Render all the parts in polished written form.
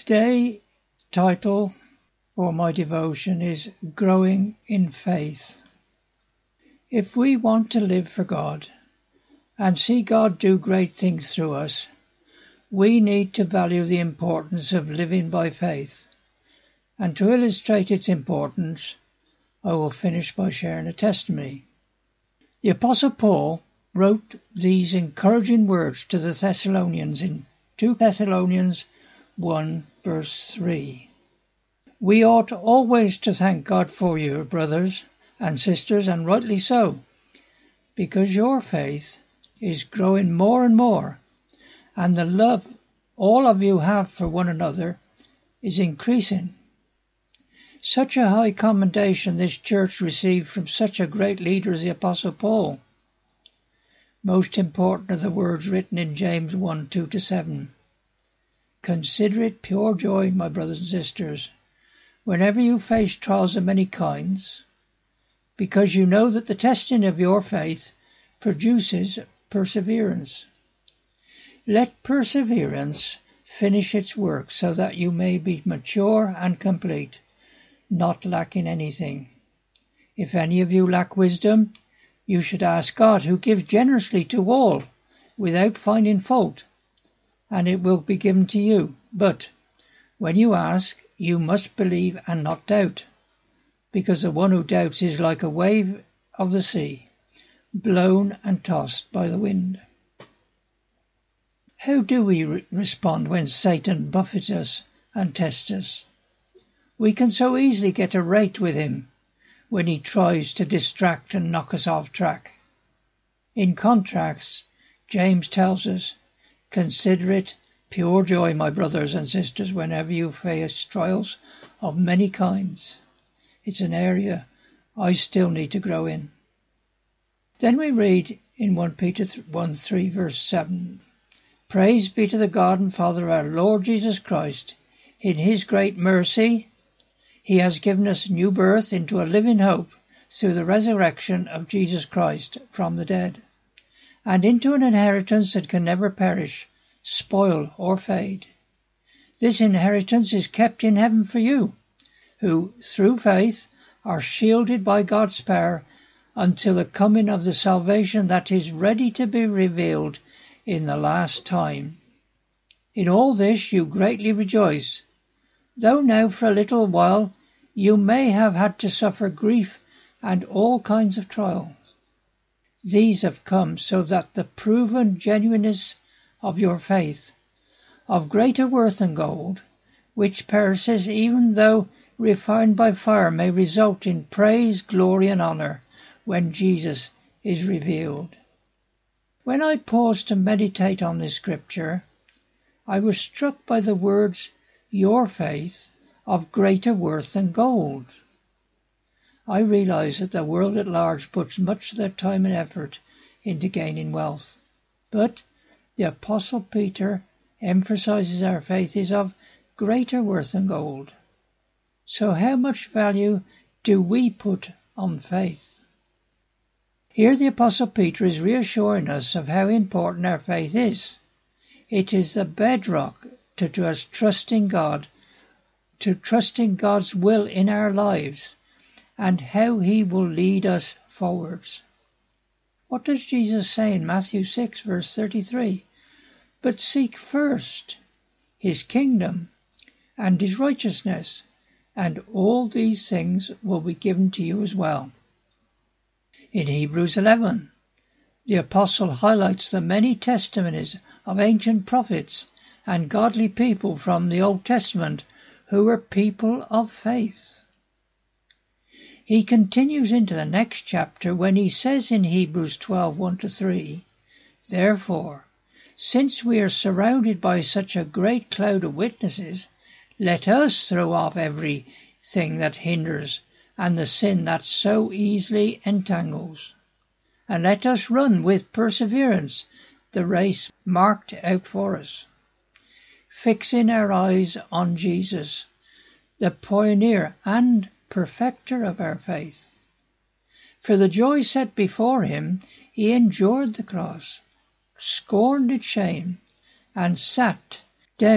Today, title for my devotion is Growing in Faith. If we want to live for God and see God do great things through us, we need to value the importance of living by faith. And to illustrate its importance, I will finish by sharing a testimony. The Apostle Paul wrote these encouraging words to the Thessalonians in 2 Thessalonians 1 verse 3. We ought always to thank God for you, brothers and sisters, and rightly so, because your faith is growing more and more, and the love all of you have for one another is increasing. Such a high commendation this church received from such a great leader as the Apostle Paul. Most important are the words written in James 1, 2-7. Consider it pure joy, my brothers and sisters, whenever you face trials of many kinds, because you know that the testing of your faith produces perseverance. Let perseverance finish its work so that you may be mature and complete, not lacking anything. If any of you lack wisdom, you should ask God, who gives generously to all, without finding fault, and it will be given to you. But when you ask, you must believe and not doubt, because the one who doubts is like a wave of the sea, blown and tossed by the wind. How do we respond when Satan buffets us and tests us? We can so easily get irate with him when he tries to distract and knock us off track. In contrast, James tells us, consider it pure joy, my brothers and sisters, whenever you face trials of many kinds. It's an area I still need to grow in. Then we read in 1 Peter 1:3 verse 7, Praise be to the God and Father of our Lord Jesus Christ. In his great mercy, he has given us new birth into a living hope through the resurrection of Jesus Christ from the dead, and into an inheritance that can never perish, spoil, or fade. This inheritance is kept in heaven for you, who, through faith, are shielded by God's power until the coming of the salvation that is ready to be revealed in the last time. In all this you greatly rejoice, though now for a little while you may have had to suffer grief and all kinds of trials. These have come so that the proven genuineness of your faith, of greater worth than gold, which perishes even though refined by fire, may result in praise, glory, and honour when Jesus is revealed. When I paused to meditate on this scripture, I was struck by the words, your faith, of greater worth than gold. I realise that the world at large puts much of their time and effort into gaining wealth, but the Apostle Peter emphasises our faith is of greater worth than gold. So how much value do we put on faith? Here the Apostle Peter is reassuring us of how important our faith is. It is the bedrock to us trusting God, to trusting God's will in our lives, and how he will lead us forwards. What does Jesus say in Matthew 6 verse 33? But seek first his kingdom and his righteousness, and all these things will be given to you as well. In Hebrews 11, the apostle highlights the many testimonies of ancient prophets and godly people from the Old Testament who were people of faith. He continues into the next chapter when he says in Hebrews 12, 1-3, Therefore, since we are surrounded by such a great cloud of witnesses, let us throw off everything that hinders and the sin that so easily entangles, and let us run with perseverance the race marked out for us, fixing our eyes on Jesus, the pioneer and perfecter of our faith. For the joy set before him, he endured the cross, scorned its shame, and sat down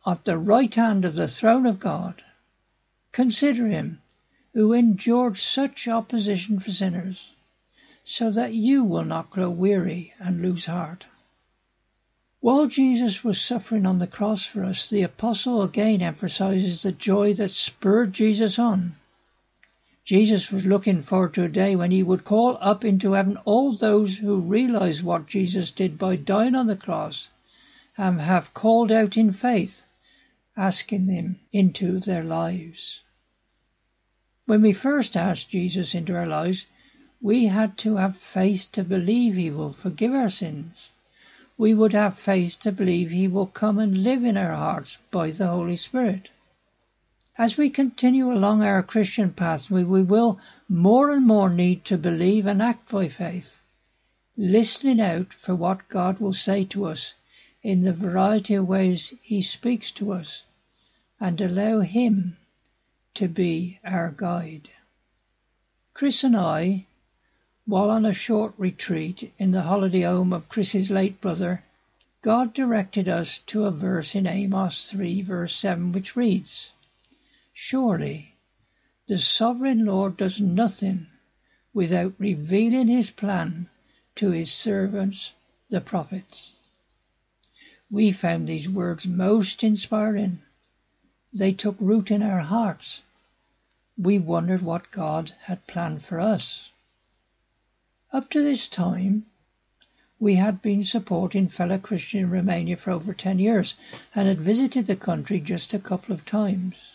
at the right hand of the throne of God. Consider him who endured such opposition for sinners, so that you will not grow weary and lose heart. While Jesus was suffering on the cross for us, the apostle again emphasizes the joy that spurred Jesus on. Jesus was looking forward to a day when he would call up into heaven all those who realized what Jesus did by dying on the cross and have called out in faith, asking him into their lives. When we first asked Jesus into our lives, we had to have faith to believe he will forgive our sins. We would have faith to believe he will come and live in our hearts by the Holy Spirit. As we continue along our Christian path, we will more and more need to believe and act by faith, listening out for what God will say to us in the variety of ways he speaks to us, and allow him to be our guide. Chris and I, while on a short retreat in the holiday home of Chris's late brother, God directed us to a verse in Amos 3 verse 7 which reads, "Surely the sovereign Lord does nothing without revealing his plan to his servants, the prophets." We found these words most inspiring. They took root in our hearts. We wondered what God had planned for us. Up to this time, we had been supporting fellow Christians in Romania for over 10 years and had visited the country just a couple of times.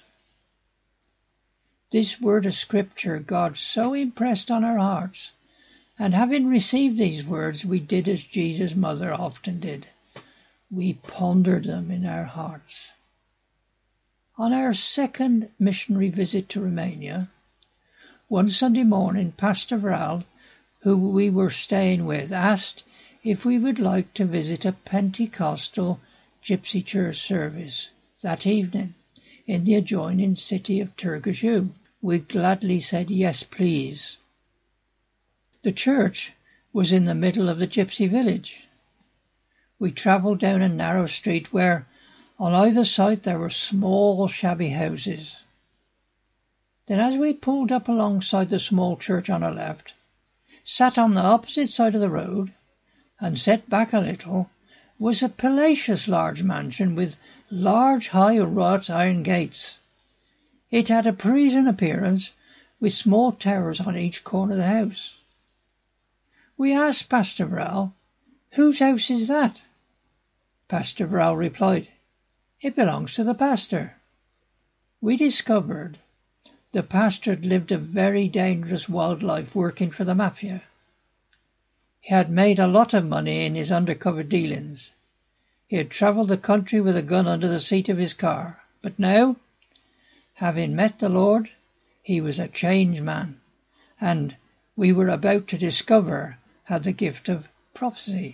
This word of Scripture God so impressed on our hearts, and having received these words, we did as Jesus' mother often did. We pondered them in our hearts. On our second missionary visit to Romania, one Sunday morning, Pastor Vral, who we were staying with, asked if we would like to visit a Pentecostal Gypsy Church service that evening in the adjoining city of Târgu. We gladly said yes, please. The church was in the middle of the gypsy village. We travelled down a narrow street where on either side there were small shabby houses. Then as we pulled up alongside the small church on our left, sat on the opposite side of the road, and set back a little, was a palatial large mansion with large high wrought iron gates. It had a Parisian appearance, with small towers on each corner of the house. We asked Pastor Vral, "Whose house is that?" Pastor Vral replied, "It belongs to the pastor." We discovered the pastor had lived a very dangerous wild life working for the mafia. He had made a lot of money in his undercover dealings. He had travelled the country with a gun under the seat of his car. But now, having met the Lord, he was a changed man, and we were about to discover had the gift of prophecy.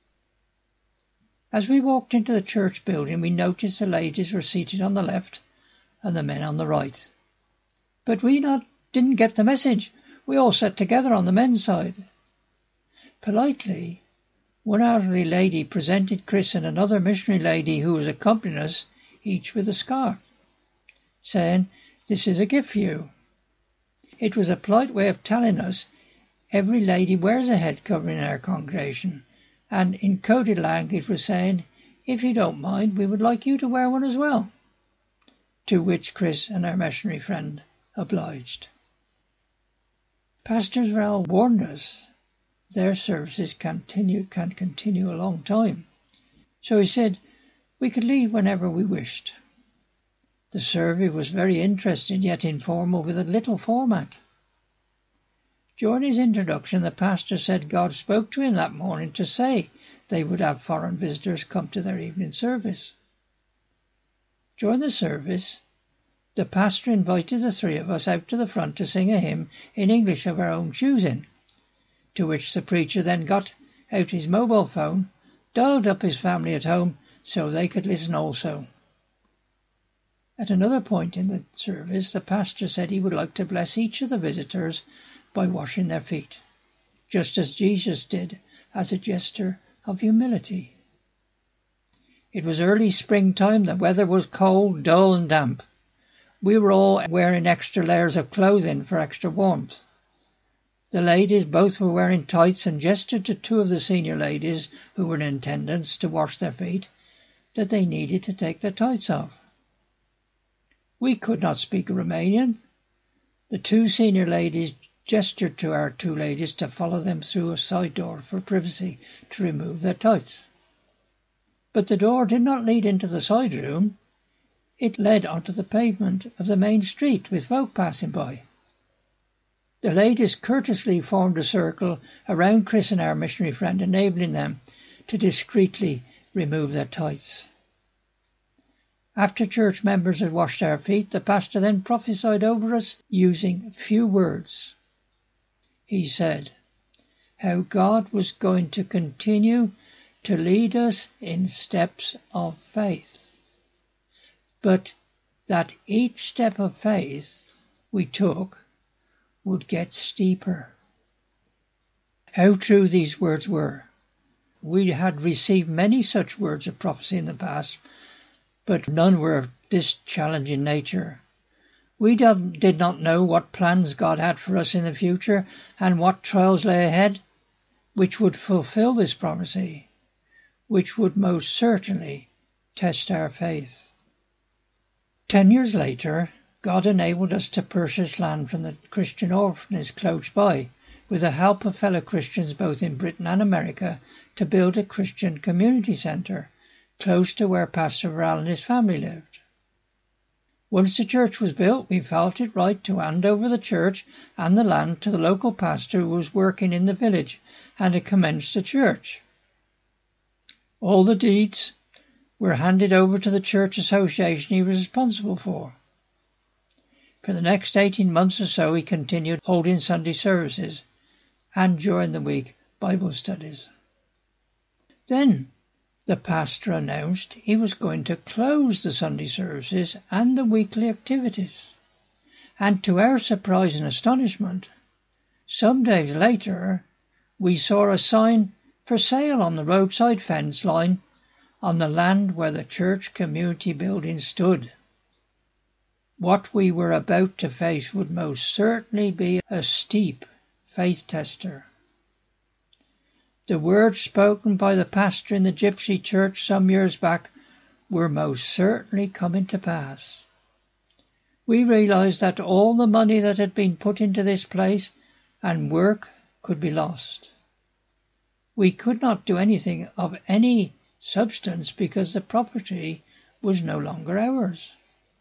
As we walked into the church building, we noticed the ladies were seated on the left and the men on the right. But we didn't get the message. We all sat together on the men's side. Politely, one elderly lady presented Chris and another missionary lady who was accompanying us, each with a scarf, saying, "This is a gift for you." It was a polite way of telling us every lady wears a head covering in our congregation, and in coded language was saying, "If you don't mind, we would like you to wear one as well." To which Chris and our missionary friend obliged. Pastor Vral warned us their services can continue a long time. So he said we could leave whenever we wished. The survey was very interesting yet informal with a little format. During his introduction, the pastor said God spoke to him that morning to say they would have foreign visitors come to their evening service. During the service, the pastor invited the three of us out to the front to sing a hymn in English of our own choosing, to which the preacher then got out his mobile phone, dialed up his family at home so they could listen also. At another point in the service, the pastor said he would like to bless each of the visitors by washing their feet, just as Jesus did as a gesture of humility. It was early springtime, the weather was cold, dull and damp. We were all wearing extra layers of clothing for extra warmth. The ladies both were wearing tights and gestured to two of the senior ladies who were in attendance to wash their feet that they needed to take their tights off. We could not speak Romanian. The two senior ladies gestured to our two ladies to follow them through a side door for privacy to remove their tights. But the door did not lead into the side room. It led onto the pavement of the main street with folk passing by. The ladies courteously formed a circle around Chris and our missionary friend, enabling them to discreetly remove their tights. After church members had washed our feet, the pastor then prophesied over us using few words. He said how God was going to continue to lead us in steps of faith, but that each step of faith we took would get steeper. How true these words were. We had received many such words of prophecy in the past, but none were of this challenging nature. We did not know what plans God had for us in the future and what trials lay ahead, which would fulfill this prophecy, which would most certainly test our faith. 10 years later, God enabled us to purchase land from the Christian orphanage close by, with the help of fellow Christians both in Britain and America, to build a Christian community centre close to where Pastor Varel and his family lived. Once the church was built, we felt it right to hand over the church and the land to the local pastor who was working in the village and had commenced the church. All the deeds were handed over to the church association he was responsible for. For the next 18 months or so, he continued holding Sunday services and during the week Bible studies. Then the pastor announced he was going to close the Sunday services and the weekly activities. And to our surprise and astonishment, some days later, we saw a sign for sale on the roadside fence line on the land where the church community building stood. What we were about to face would most certainly be a steep faith tester. The words spoken by the pastor in the Gypsy church some years back were most certainly coming to pass. We realized that all the money that had been put into this place and work could be lost. We could not do anything of any substance because the property was no longer ours.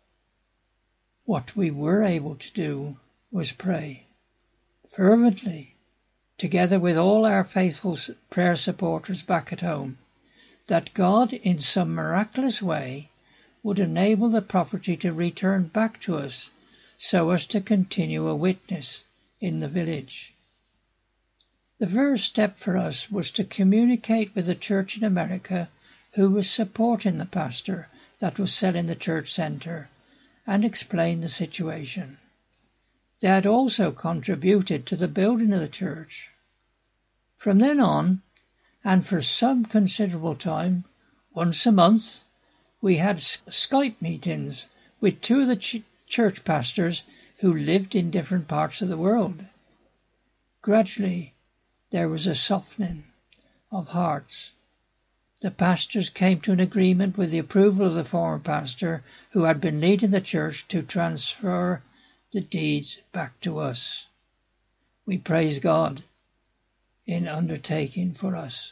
What we were able to do was pray fervently, together with all our faithful prayer supporters back at home, that God in some miraculous way would enable the property to return back to us so as to continue a witness in the village. The first step for us was to communicate with the church in America who was supporting the pastor that was selling the church centre and explain the situation. They had also contributed to the building of the church. From then on, and for some considerable time, once a month, we had Skype meetings with two of the church pastors who lived in different parts of the world. Gradually, there was a softening of hearts. The pastors came to an agreement with the approval of the former pastor who had been leading the church to transfer the deeds back to us. We praise God in undertaking for us.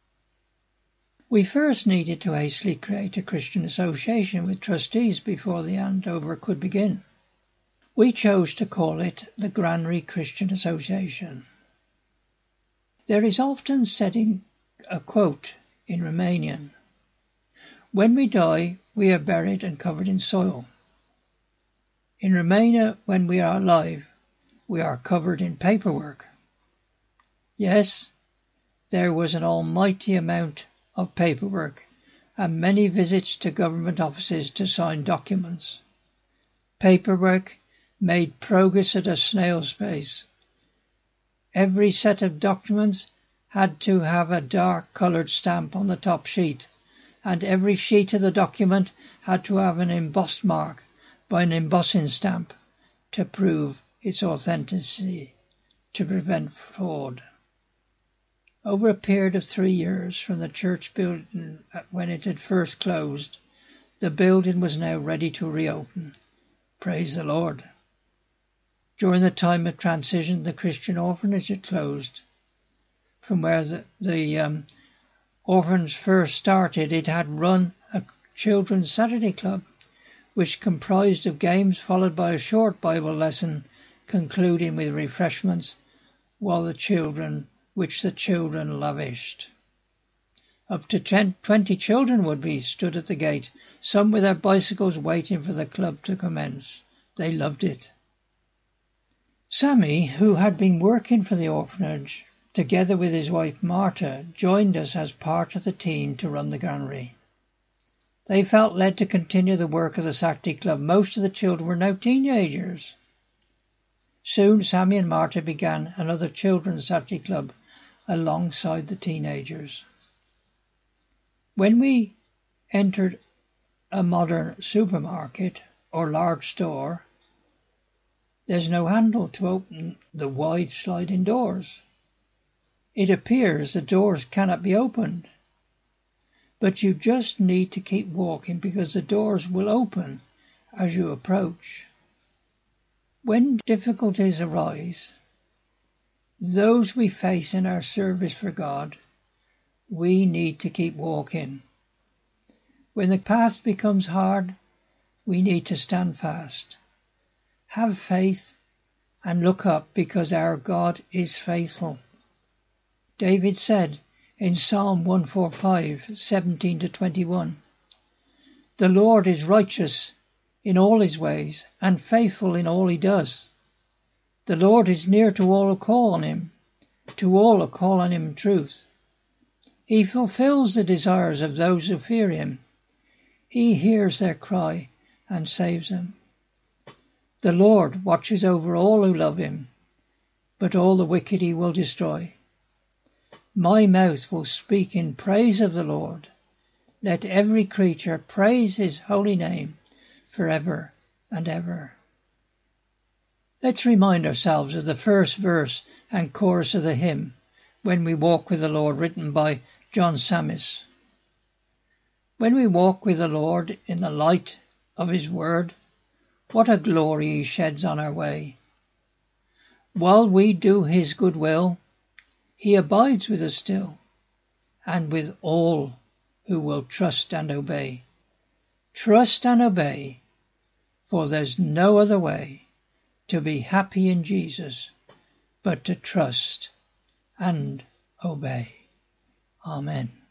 We first needed to hastily create a Christian association with trustees before the handover could begin. We chose to call it the Granary Christian Association. There is often said in a quote in Romanian, "When we die, we are buried and covered in soil." In Romania, when we are alive, we are covered in paperwork. Yes, there was an almighty amount of paperwork and many visits to government offices to sign documents. Paperwork made progress at a snail's pace. Every set of documents had to have a dark-coloured stamp on the top sheet, and every sheet of the document had to have an embossed mark by an embossing stamp to prove its authenticity, to prevent fraud. Over a period of 3 years from the church building when it had first closed, the building was now ready to reopen. Praise the Lord. During the time of transition, the Christian orphanage had closed. From where the orphans first started, it had run a children's Saturday club, which comprised of games followed by a short Bible lesson, concluding with refreshments, which the children lavished. Up to 20 children would be stood at the gate, some with their bicycles waiting for the club to commence. They loved it. Sammy, who had been working for the orphanage, together with his wife Marta, joined us as part of the team to run the granary. They felt led to continue the work of the Saturday Club. Most of the children were now teenagers. Soon Sammy and Marta began another children's Saturday Club alongside the teenagers. When we entered a modern supermarket or large store, there's no handle to open the wide sliding doors. It appears the doors cannot be opened, but you just need to keep walking because the doors will open as you approach. When difficulties arise, those we face in our service for God, we need to keep walking. When the path becomes hard, we need to stand fast. Have faith and look up because our God is faithful. David said in Psalm 145, 17-21, "The Lord is righteous in all his ways and faithful in all he does. The Lord is near to all who call on him, to all who call on him in truth. He fulfills the desires of those who fear him. He hears their cry and saves them. The Lord watches over all who love him, but all the wicked he will destroy. My mouth will speak in praise of the Lord. Let every creature praise his holy name forever and ever." Let's remind ourselves of the first verse and chorus of the hymn, "When We Walk with the Lord," written by John Sammis. When we walk with the Lord in the light of his word, what a glory he sheds on our way. While we do his good will, he abides with us still, and with all who will trust and obey. Trust and obey, for there's no other way to be happy in Jesus but to trust and obey. Amen.